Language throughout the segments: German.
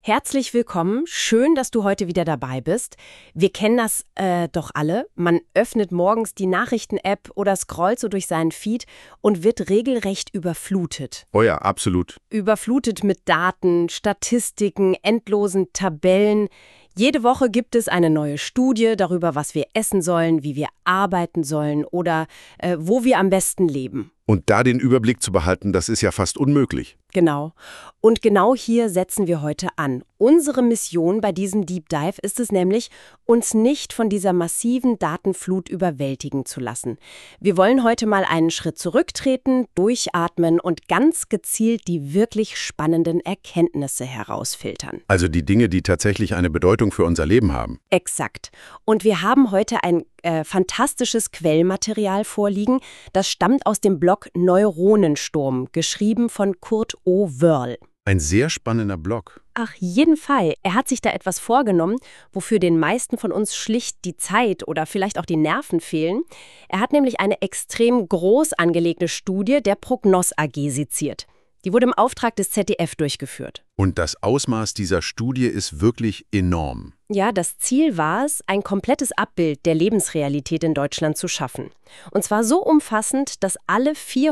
Herzlich willkommen. Schön, dass du heute wieder dabei bist. Wir kennen das doch alle. Man öffnet morgens die Nachrichten-App oder scrollt so durch seinen Feed und wird regelrecht überflutet. Oh ja, absolut. Überflutet mit Daten, Statistiken, endlosen Tabellen. Jede Woche gibt es eine neue Studie darüber, was wir essen sollen, wie wir arbeiten sollen oder wo wir am besten leben. Und da den Überblick zu behalten, das ist ja fast unmöglich. Genau. Und genau hier setzen wir heute an. Unsere Mission bei diesem Deep Dive ist es nämlich, uns nicht von dieser massiven Datenflut überwältigen zu lassen. Wir wollen heute mal einen Schritt zurücktreten, durchatmen und ganz gezielt die wirklich spannenden Erkenntnisse herausfiltern. Also die Dinge, die tatsächlich eine Bedeutung für unser Leben haben. Exakt. Und wir haben heute ein fantastisches Quellmaterial vorliegen. Das stammt aus dem Blog Neuronensturm, geschrieben von Kurt O. Wörl. Ein sehr spannender Blog. Ach, jeden Fall. Er hat sich da etwas vorgenommen, wofür den meisten von uns schlicht die Zeit oder vielleicht auch die Nerven fehlen. Er hat nämlich eine extrem groß angelegte Studie der Prognos AG seziert. Die wurde im Auftrag des ZDF durchgeführt. Und das Ausmaß dieser Studie ist wirklich enorm. Ja, das Ziel war es, ein komplettes Abbild der Lebensrealität in Deutschland zu schaffen. Und zwar so umfassend, dass alle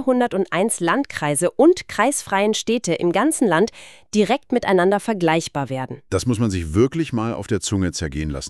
401 Landkreise und kreisfreien Städte im ganzen Land direkt miteinander vergleichbar werden. Das muss man sich wirklich mal auf der Zunge zergehen lassen.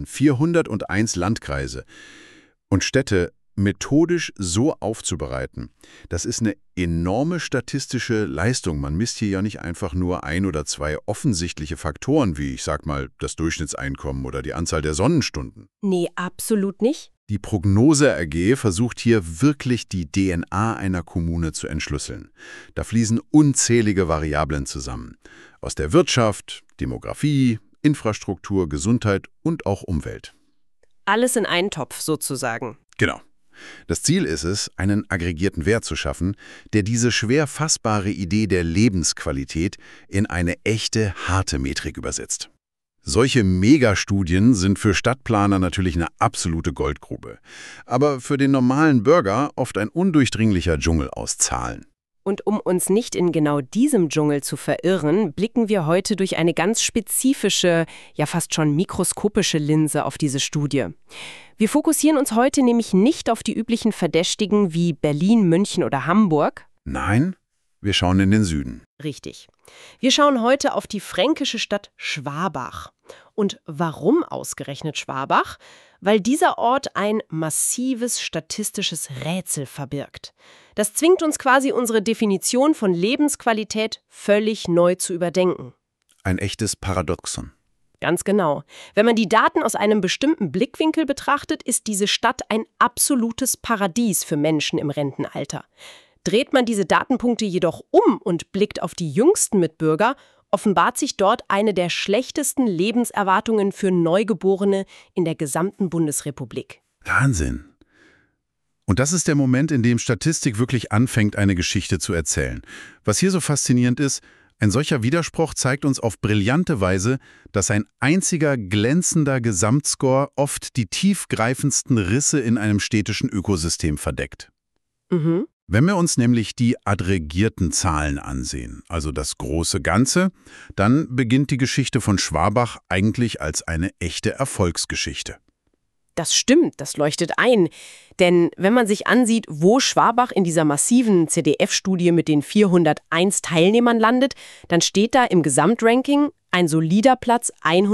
401 Landkreise und Städte methodisch so aufzubereiten, das ist eine enorme statistische Leistung. Man misst hier ja nicht einfach nur ein oder zwei offensichtliche Faktoren, wie, ich sag mal, das Durchschnittseinkommen oder die Anzahl der Sonnenstunden. Nee, absolut nicht. Die Prognose AG versucht hier wirklich die DNA einer Kommune zu entschlüsseln. Da fließen unzählige Variablen zusammen. Aus der Wirtschaft, Demografie, Infrastruktur, Gesundheit und auch Umwelt. Alles in einen Topf sozusagen. Genau. Das Ziel ist es, einen aggregierten Wert zu schaffen, der diese schwer fassbare Idee der Lebensqualität in eine echte, harte Metrik übersetzt. Solche Megastudien sind für Stadtplaner natürlich eine absolute Goldgrube, aber für den normalen Bürger oft ein undurchdringlicher Dschungel aus Zahlen. Und um uns nicht in genau diesem Dschungel zu verirren, blicken wir heute durch eine ganz spezifische, ja fast schon mikroskopische Linse auf diese Studie. Wir fokussieren uns heute nämlich nicht auf die üblichen Verdächtigen wie Berlin, München oder Hamburg. Nein, wir schauen in den Süden. Richtig. Wir schauen heute auf die fränkische Stadt Schwabach. Und warum ausgerechnet Schwabach? Weil dieser Ort ein massives statistisches Rätsel verbirgt. Das zwingt uns quasi, unsere Definition von Lebensqualität völlig neu zu überdenken. Ein echtes Paradoxon. Ganz genau. Wenn man die Daten aus einem bestimmten Blickwinkel betrachtet, ist diese Stadt ein absolutes Paradies für Menschen im Rentenalter. Dreht man diese Datenpunkte jedoch um und blickt auf die jüngsten Mitbürger, offenbart sich dort eine der schlechtesten Lebenserwartungen für Neugeborene in der gesamten Bundesrepublik. Wahnsinn. Und das ist der Moment, in dem Statistik wirklich anfängt, eine Geschichte zu erzählen. Was hier so faszinierend ist, ein solcher Widerspruch zeigt uns auf brillante Weise, dass ein einziger glänzender Gesamtscore oft die tiefgreifendsten Risse in einem städtischen Ökosystem verdeckt. Mhm. Wenn wir uns nämlich die aggregierten Zahlen ansehen, also das große Ganze, dann beginnt die Geschichte von Schwabach eigentlich als eine echte Erfolgsgeschichte. Das stimmt, das leuchtet ein. Denn wenn man sich ansieht, wo Schwabach in dieser massiven ZDF-Studie mit den 401 Teilnehmern landet, dann steht da im Gesamtranking ein solider Platz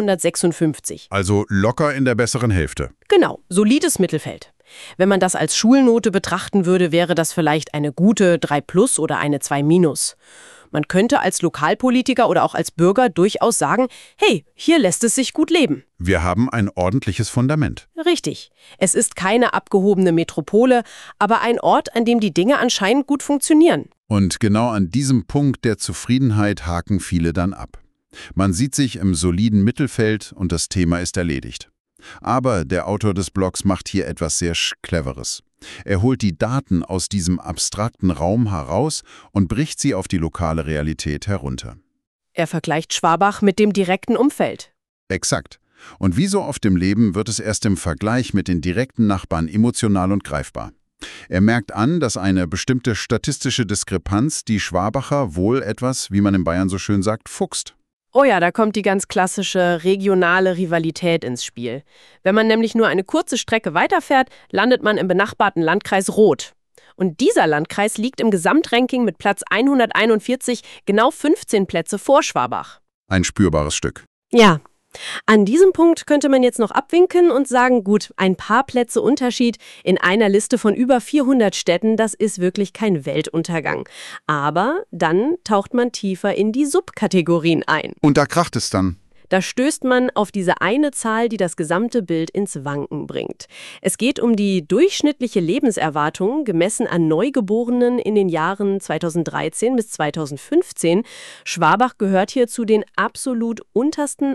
156. Also locker in der besseren Hälfte. Genau, solides Mittelfeld. Wenn man das als Schulnote betrachten würde, wäre das vielleicht eine gute 3+ oder eine 2-. Man könnte als Lokalpolitiker oder auch als Bürger durchaus sagen, hey, hier lässt es sich gut leben. Wir haben ein ordentliches Fundament. Richtig. Es ist keine abgehobene Metropole, aber ein Ort, an dem die Dinge anscheinend gut funktionieren. Und genau an diesem Punkt der Zufriedenheit haken viele dann ab. Man sieht sich im soliden Mittelfeld und das Thema ist erledigt. Aber der Autor des Blogs macht hier etwas sehr Cleveres. Er holt die Daten aus diesem abstrakten Raum heraus und bricht sie auf die lokale Realität herunter. Er vergleicht Schwabach mit dem direkten Umfeld. Exakt. Und wie so oft im Leben wird es erst im Vergleich mit den direkten Nachbarn emotional und greifbar. Er merkt an, dass eine bestimmte statistische Diskrepanz die Schwabacher wohl etwas, wie man in Bayern so schön sagt, fuchst. Oh ja, da kommt die ganz klassische regionale Rivalität ins Spiel. Wenn man nämlich nur eine kurze Strecke weiterfährt, landet man im benachbarten Landkreis Roth. Und dieser Landkreis liegt im Gesamtranking mit Platz 141 genau 15 Plätze vor Schwabach. Ein spürbares Stück. Ja, an diesem Punkt könnte man jetzt noch abwinken und sagen, gut, ein paar Plätze Unterschied in einer Liste von über 400 Städten, das ist wirklich kein Weltuntergang. Aber dann taucht man tiefer in die Subkategorien ein. Und da kracht es dann. Da stößt man auf diese eine Zahl, die das gesamte Bild ins Wanken bringt. Es geht um die durchschnittliche Lebenserwartung, gemessen an Neugeborenen in den Jahren 2013 bis 2015. Schwabach gehört hier zu den absolut untersten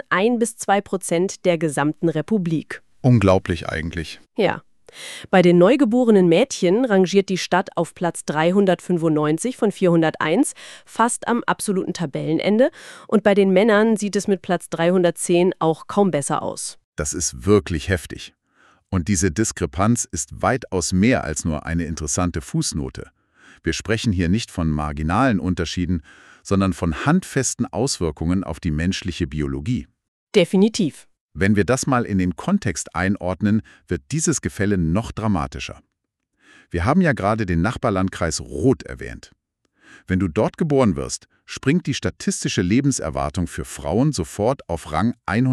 1-2% der gesamten Republik. Unglaublich eigentlich. Ja. Bei den neugeborenen Mädchen rangiert die Stadt auf Platz 395 von 401, fast am absoluten Tabellenende. Und bei den Männern sieht es mit Platz 310 auch kaum besser aus. Das ist wirklich heftig. Und diese Diskrepanz ist weitaus mehr als nur eine interessante Fußnote. Wir sprechen hier nicht von marginalen Unterschieden, sondern von handfesten Auswirkungen auf die menschliche Biologie. Definitiv. Wenn wir das mal in den Kontext einordnen, wird dieses Gefälle noch dramatischer. Wir haben ja gerade den Nachbarlandkreis Roth erwähnt. Wenn du dort geboren wirst, springt die statistische Lebenserwartung für Frauen sofort auf Rang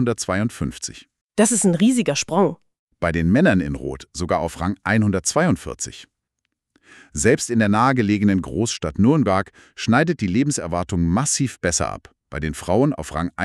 152. Das ist ein riesiger Sprung. Bei den Männern in Roth sogar auf Rang 142. Selbst in der nahegelegenen Großstadt Nürnberg schneidet die Lebenserwartung massiv besser ab, bei den Frauen auf Rang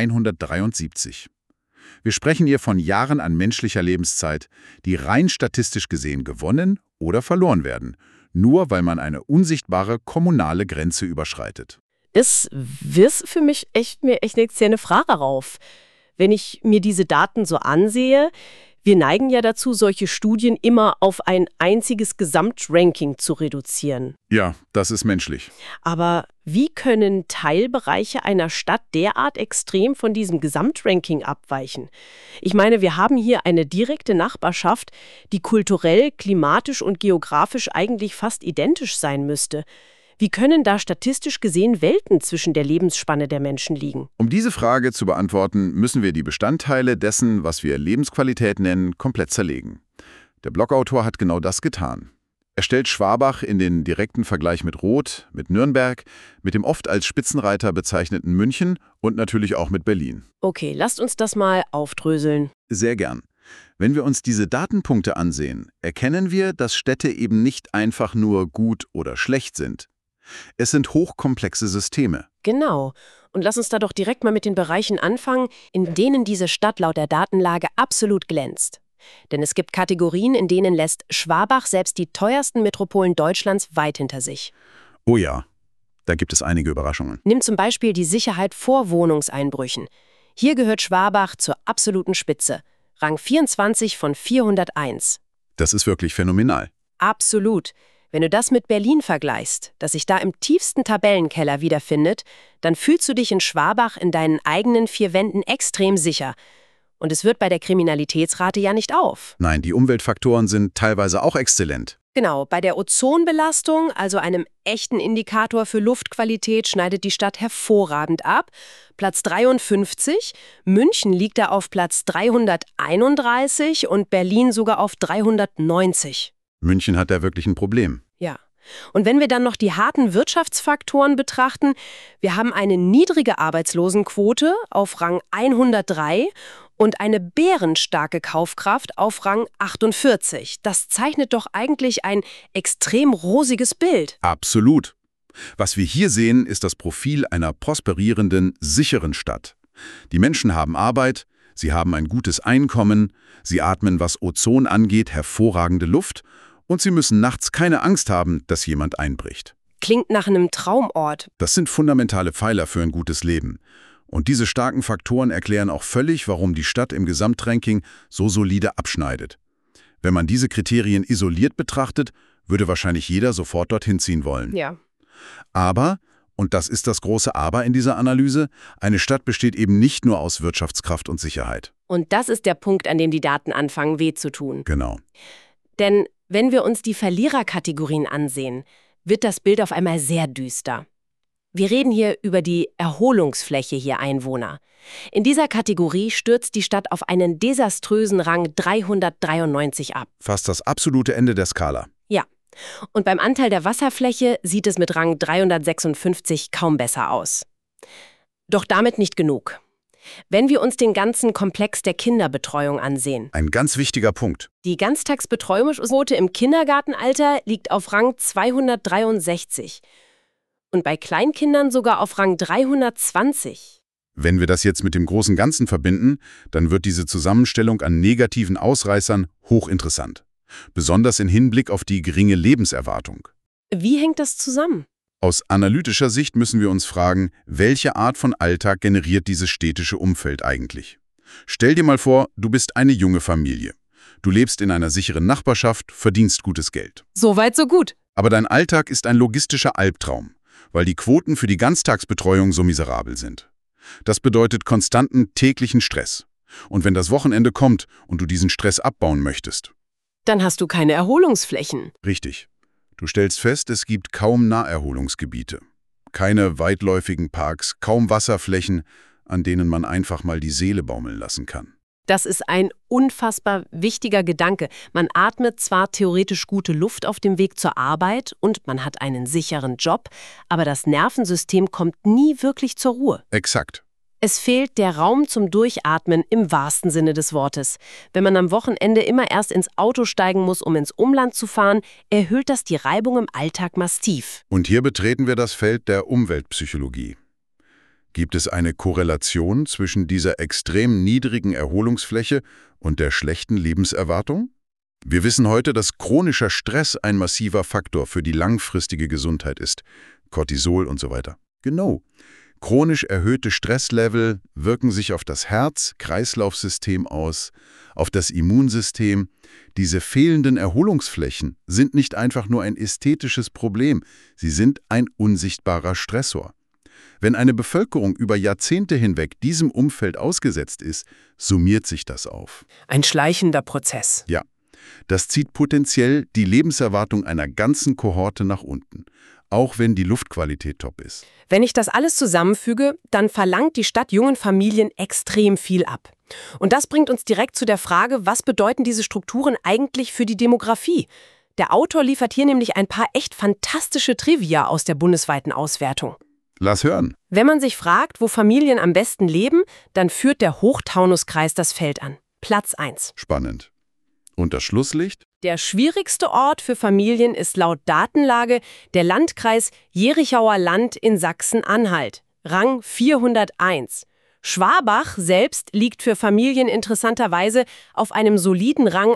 173. Wir sprechen hier von Jahren an menschlicher Lebenszeit, die rein statistisch gesehen gewonnen oder verloren werden, nur weil man eine unsichtbare kommunale Grenze überschreitet. Das wirft für mich mir echt eine Frage rauf. Wenn ich mir diese Daten so ansehe, wir neigen ja dazu, solche Studien immer auf ein einziges Gesamtranking zu reduzieren. Ja, das ist menschlich. Aber wie können Teilbereiche einer Stadt derart extrem von diesem Gesamtranking abweichen? Ich meine, wir haben hier eine direkte Nachbarschaft, die kulturell, klimatisch und geografisch eigentlich fast identisch sein müsste. Wie können da statistisch gesehen Welten zwischen der Lebensspanne der Menschen liegen? Um diese Frage zu beantworten, müssen wir die Bestandteile dessen, was wir Lebensqualität nennen, komplett zerlegen. Der Blogautor hat genau das getan. Er stellt Schwabach in den direkten Vergleich mit Roth, mit Nürnberg, mit dem oft als Spitzenreiter bezeichneten München und natürlich auch mit Berlin. Okay, lasst uns das mal aufdröseln. Sehr gern. Wenn wir uns diese Datenpunkte ansehen, erkennen wir, dass Städte eben nicht einfach nur gut oder schlecht sind. Es sind hochkomplexe Systeme. Genau. Und lass uns da doch direkt mal mit den Bereichen anfangen, in denen diese Stadt laut der Datenlage absolut glänzt. Denn es gibt Kategorien, in denen lässt Schwabach selbst die teuersten Metropolen Deutschlands weit hinter sich. Oh ja, da gibt es einige Überraschungen. Nimm zum Beispiel die Sicherheit vor Wohnungseinbrüchen. Hier gehört Schwabach zur absoluten Spitze. Rang 24 von 401. Das ist wirklich phänomenal. Absolut. Wenn du das mit Berlin vergleichst, das sich da im tiefsten Tabellenkeller wiederfindet, dann fühlst du dich in Schwabach in deinen eigenen 4 Wänden extrem sicher. Und es wird bei der Kriminalitätsrate ja nicht auf. Nein, die Umweltfaktoren sind teilweise auch exzellent. Genau, bei der Ozonbelastung, also einem echten Indikator für Luftqualität, schneidet die Stadt hervorragend ab. Platz 53, München liegt da auf Platz 331 und Berlin sogar auf 390. München hat da wirklich ein Problem. Ja. Und wenn wir dann noch die harten Wirtschaftsfaktoren betrachten, wir haben eine niedrige Arbeitslosenquote auf Rang 103 und eine bärenstarke Kaufkraft auf Rang 48. Das zeichnet doch eigentlich ein extrem rosiges Bild. Absolut. Was wir hier sehen, ist das Profil einer prosperierenden, sicheren Stadt. Die Menschen haben Arbeit, sie haben ein gutes Einkommen, sie atmen, was Ozon angeht, hervorragende Luft und sie müssen nachts keine Angst haben, dass jemand einbricht. Klingt nach einem Traumort. Das sind fundamentale Pfeiler für ein gutes Leben. Und diese starken Faktoren erklären auch völlig, warum die Stadt im Gesamtranking so solide abschneidet. Wenn man diese Kriterien isoliert betrachtet, würde wahrscheinlich jeder sofort dorthin ziehen wollen. Ja. Aber, und das ist das große Aber in dieser Analyse, eine Stadt besteht eben nicht nur aus Wirtschaftskraft und Sicherheit. Und das ist der Punkt, an dem die Daten anfangen, weh zu tun. Genau. Denn wenn wir uns die Verliererkategorien ansehen, wird das Bild auf einmal sehr düster. Wir reden hier über die Erholungsfläche je Einwohner. In dieser Kategorie stürzt die Stadt auf einen desaströsen Rang 393 ab. Fast das absolute Ende der Skala. Ja. Und beim Anteil der Wasserfläche sieht es mit Rang 356 kaum besser aus. Doch damit nicht genug. Wenn wir uns den ganzen Komplex der Kinderbetreuung ansehen. Ein ganz wichtiger Punkt. Die Ganztagsbetreuungsquote im Kindergartenalter liegt auf Rang 263 und bei Kleinkindern sogar auf Rang 320. Wenn wir das jetzt mit dem großen Ganzen verbinden, dann wird diese Zusammenstellung an negativen Ausreißern hochinteressant. Besonders im Hinblick auf die geringe Lebenserwartung. Wie hängt das zusammen? Aus analytischer Sicht müssen wir uns fragen, welche Art von Alltag generiert dieses städtische Umfeld eigentlich? Stell dir mal vor, du bist eine junge Familie. Du lebst in einer sicheren Nachbarschaft, verdienst gutes Geld. So weit, so gut. Aber dein Alltag ist ein logistischer Albtraum, weil die Quoten für die Ganztagsbetreuung so miserabel sind. Das bedeutet konstanten täglichen Stress. Und wenn das Wochenende kommt und du diesen Stress abbauen möchtest, dann hast du keine Erholungsflächen. richtig. Du stellst fest, es gibt kaum Naherholungsgebiete. Keine weitläufigen Parks, kaum Wasserflächen, an denen man einfach mal die Seele baumeln lassen kann. Das ist ein unfassbar wichtiger Gedanke. Man atmet zwar theoretisch gute Luft auf dem Weg zur Arbeit und man hat einen sicheren Job, aber das Nervensystem kommt nie wirklich zur Ruhe. Exakt. Es fehlt der Raum zum Durchatmen im wahrsten Sinne des Wortes. Wenn man am Wochenende immer erst ins Auto steigen muss, um ins Umland zu fahren, erhöht das die Reibung im Alltag massiv. Und hier betreten wir das Feld der Umweltpsychologie. Gibt es eine Korrelation zwischen dieser extrem niedrigen Erholungsfläche und der schlechten Lebenserwartung? Wir wissen heute, dass chronischer Stress ein massiver Faktor für die langfristige Gesundheit ist. Cortisol und so weiter. Genau. Chronisch erhöhte Stresslevel wirken sich auf das Herz-Kreislauf-System aus, auf das Immunsystem. Diese fehlenden Erholungsflächen sind nicht einfach nur ein ästhetisches Problem, sie sind ein unsichtbarer Stressor. Wenn eine Bevölkerung über Jahrzehnte hinweg diesem Umfeld ausgesetzt ist, summiert sich das auf. Ein schleichender Prozess. Ja, das zieht potenziell die Lebenserwartung einer ganzen Kohorte nach unten, auch wenn die Luftqualität top ist. Wenn ich das alles zusammenfüge, dann verlangt die Stadt jungen Familien extrem viel ab. Und das bringt uns direkt zu der Frage, was bedeuten diese Strukturen eigentlich für die Demografie? Der Autor liefert hier nämlich ein paar echt fantastische Trivia aus der bundesweiten Auswertung. Lass hören. Wenn man sich fragt, wo Familien am besten leben, dann führt der Hochtaunuskreis das Feld an. Platz 1. Spannend. Und das Schlusslicht? Der schwierigste Ort für Familien ist laut Datenlage der Landkreis Jerichauer Land in Sachsen-Anhalt, Rang 401. Schwabach selbst liegt für Familien interessanterweise auf einem soliden Rang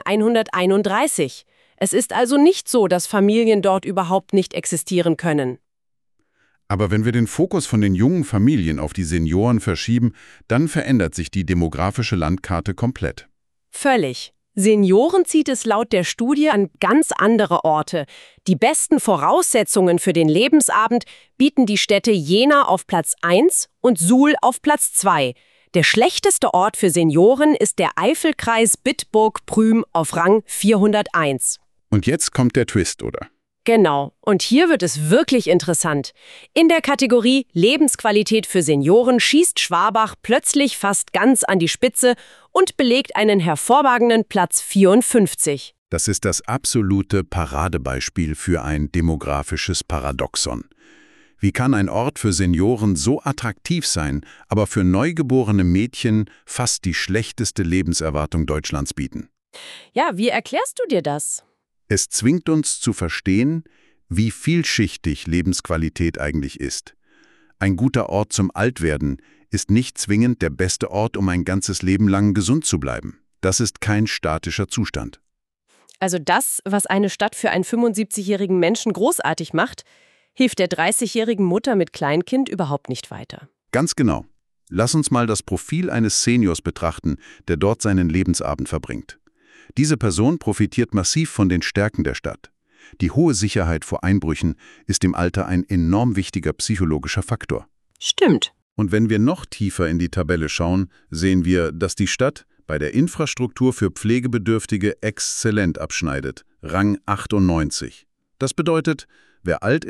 131. Es ist also nicht so, dass Familien dort überhaupt nicht existieren können. Aber wenn wir den Fokus von den jungen Familien auf die Senioren verschieben, dann verändert sich die demografische Landkarte komplett. Völlig. Senioren zieht es laut der Studie an ganz andere Orte. Die besten Voraussetzungen für den Lebensabend bieten die Städte Jena auf Platz 1 und Suhl auf Platz 2. Der schlechteste Ort für Senioren ist der Eifelkreis Bitburg-Prüm auf Rang 401. Und jetzt kommt der Twist, oder? Genau. Und hier wird es wirklich interessant. In der Kategorie Lebensqualität für Senioren schießt Schwabach plötzlich fast ganz an die Spitze und belegt einen hervorragenden Platz 54. Das ist das absolute Paradebeispiel für ein demografisches Paradoxon. Wie kann ein Ort für Senioren so attraktiv sein, aber für neugeborene Mädchen fast die schlechteste Lebenserwartung Deutschlands bieten? Ja, wie erklärst du dir das? Es zwingt uns zu verstehen, wie vielschichtig Lebensqualität eigentlich ist. Ein guter Ort zum Altwerden ist nicht zwingend der beste Ort, um ein ganzes Leben lang gesund zu bleiben. Das ist kein statischer Zustand. Also das, was eine Stadt für einen 75-jährigen Menschen großartig macht, hilft der 30-jährigen Mutter mit Kleinkind überhaupt nicht weiter. Ganz genau. Lass uns mal das Profil eines Seniors betrachten, der dort seinen Lebensabend verbringt. Diese Person profitiert massiv von den Stärken der Stadt. Die hohe Sicherheit vor Einbrüchen ist im Alter ein enorm wichtiger psychologischer Faktor. Stimmt. Und wenn wir noch tiefer in die Tabelle schauen, sehen wir, dass die Stadt bei der Infrastruktur für Pflegebedürftige exzellent abschneidet, Rang 98. Das bedeutet, wer alt ist,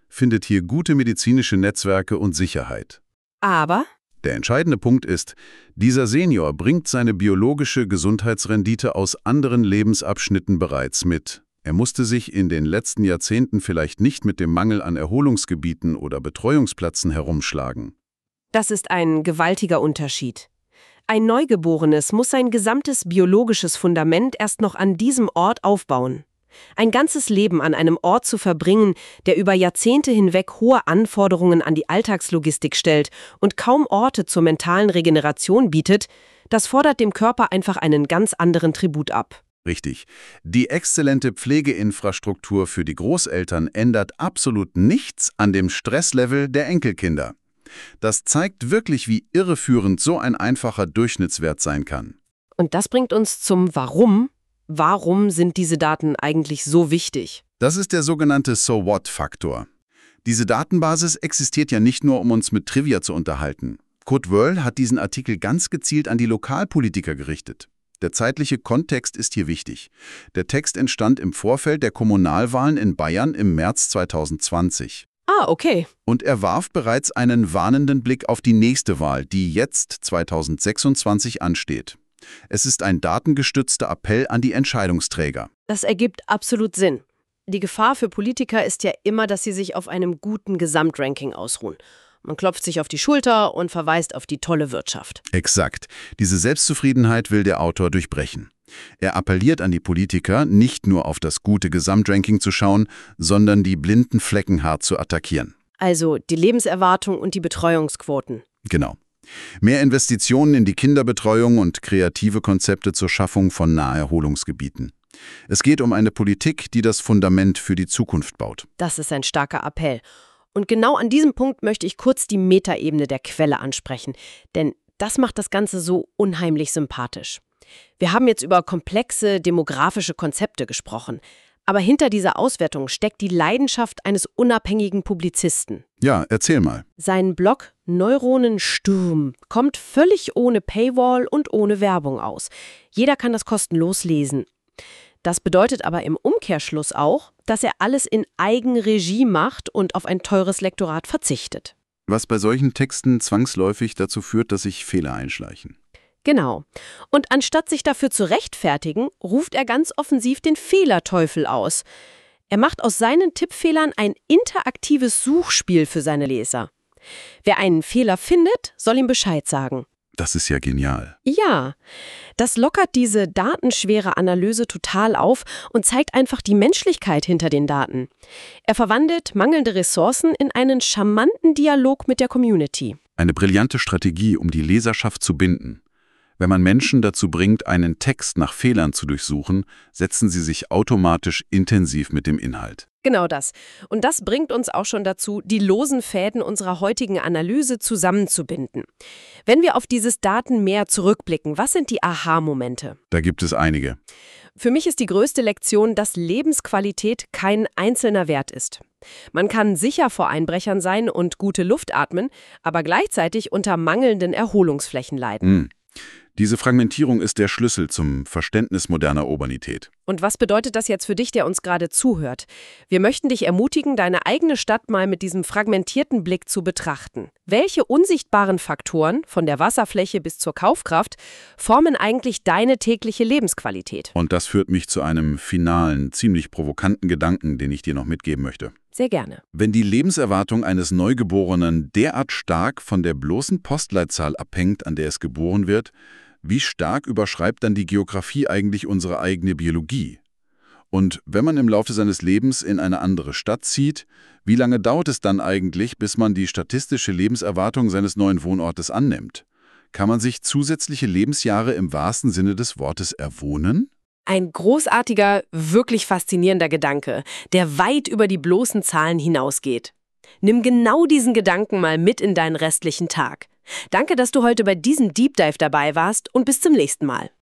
findet hier gute medizinische Netzwerke und Sicherheit. Aber Der entscheidende Punkt ist, dieser Senior bringt seine biologische Gesundheitsrendite aus anderen Lebensabschnitten bereits mit. Er musste sich in den letzten Jahrzehnten vielleicht nicht mit dem Mangel an Erholungsgebieten oder Betreuungsplätzen herumschlagen. das ist ein gewaltiger Unterschied. Ein Neugeborenes muss sein gesamtes biologisches Fundament erst noch an diesem Ort aufbauen. Ein ganzes Leben an einem Ort zu verbringen, der über Jahrzehnte hinweg hohe Anforderungen an die Alltagslogistik stellt und kaum Orte zur mentalen Regeneration bietet, das fordert dem Körper einfach einen ganz anderen Tribut ab. Richtig. Die exzellente Pflegeinfrastruktur für die Großeltern ändert absolut nichts an dem Stresslevel der Enkelkinder. Das zeigt wirklich, wie irreführend so ein einfacher Durchschnittswert sein kann. Und das bringt uns zum Warum. Warum sind diese Daten eigentlich so wichtig? Das ist der sogenannte So-What-Faktor. Diese Datenbasis existiert ja nicht nur, um uns mit Trivia zu unterhalten. Kurt Wörl hat diesen Artikel ganz gezielt an die Lokalpolitiker gerichtet. Der zeitliche Kontext ist hier wichtig. Der Text entstand im Vorfeld der Kommunalwahlen in Bayern im März 2020. Ah, okay. Und er warf bereits einen warnenden Blick auf die nächste Wahl, die jetzt 2026 ansteht. Es ist ein datengestützter Appell an die Entscheidungsträger. Das ergibt absolut Sinn. Die Gefahr für Politiker ist ja immer, dass sie sich auf einem guten Gesamtranking ausruhen. Man klopft sich auf die Schulter und verweist auf die tolle Wirtschaft. Exakt. Diese Selbstzufriedenheit will der Autor durchbrechen. Er appelliert an die Politiker, nicht nur auf das gute Gesamtranking zu schauen, sondern die blinden Flecken hart zu attackieren. Also die Lebenserwartung und die Betreuungsquoten. Genau. Mehr Investitionen in die Kinderbetreuung und kreative Konzepte zur Schaffung von Naherholungsgebieten. Es geht um eine Politik, die das Fundament für die Zukunft baut. Das ist ein starker Appell. Und genau an diesem Punkt möchte ich kurz die Metaebene der Quelle ansprechen, denn das macht das Ganze so unheimlich sympathisch. Wir haben jetzt über komplexe demografische Konzepte gesprochen, aber hinter dieser Auswertung steckt die Leidenschaft eines unabhängigen Publizisten. Ja, erzähl mal. Sein Blog Neuronensturm kommt völlig ohne Paywall und ohne Werbung aus. Jeder kann das kostenlos lesen. Das bedeutet aber im Umkehrschluss auch, dass er alles in Eigenregie macht und auf ein teures Lektorat verzichtet. Was bei solchen Texten zwangsläufig dazu führt, dass sich Fehler einschleichen. Genau. Und anstatt sich dafür zu rechtfertigen, ruft er ganz offensiv den Fehlerteufel aus. Er macht aus seinen Tippfehlern ein interaktives Suchspiel für seine Leser. Wer einen Fehler findet, soll ihm Bescheid sagen. Das ist ja genial. Ja, das lockert diese datenschwere Analyse total auf und zeigt einfach die Menschlichkeit hinter den Daten. Er verwandelt mangelnde Ressourcen in einen charmanten Dialog mit der Community. Eine brillante Strategie, um die Leserschaft zu binden. Wenn man Menschen dazu bringt, einen Text nach Fehlern zu durchsuchen, setzen sie sich automatisch intensiv mit dem Inhalt. Genau das. Und das bringt uns auch schon dazu, die losen Fäden unserer heutigen Analyse zusammenzubinden. Wenn wir auf dieses Datenmeer zurückblicken, was sind die Aha-Momente? Da gibt es einige. Für mich ist die größte Lektion, dass Lebensqualität kein einzelner Wert ist. Man kann sicher vor Einbrechern sein und gute Luft atmen, aber gleichzeitig unter mangelnden Erholungsflächen leiden. Diese Fragmentierung ist der Schlüssel zum Verständnis moderner Urbanität. Und was bedeutet das jetzt für dich, der uns gerade zuhört? Wir möchten dich ermutigen, deine eigene Stadt mal mit diesem fragmentierten Blick zu betrachten. Welche unsichtbaren Faktoren, von der Wasserfläche bis zur Kaufkraft, formen eigentlich deine tägliche Lebensqualität? Und das führt mich zu einem finalen, ziemlich provokanten Gedanken, den ich dir noch mitgeben möchte. Sehr gerne. Wenn die Lebenserwartung eines Neugeborenen derart stark von der bloßen Postleitzahl abhängt, an der es geboren wird, wie stark überschreibt dann die Geografie eigentlich unsere eigene Biologie? Und wenn man im Laufe seines Lebens in eine andere Stadt zieht, wie lange dauert es dann eigentlich, bis man die statistische Lebenserwartung seines neuen Wohnortes annimmt? Kann man sich zusätzliche Lebensjahre im wahrsten Sinne des Wortes erwohnen? Ein großartiger, wirklich faszinierender Gedanke, der weit über die bloßen Zahlen hinausgeht. Nimm genau diesen Gedanken mal mit in deinen restlichen Tag. Danke, dass du heute bei diesem Deep Dive dabei warst und bis zum nächsten Mal.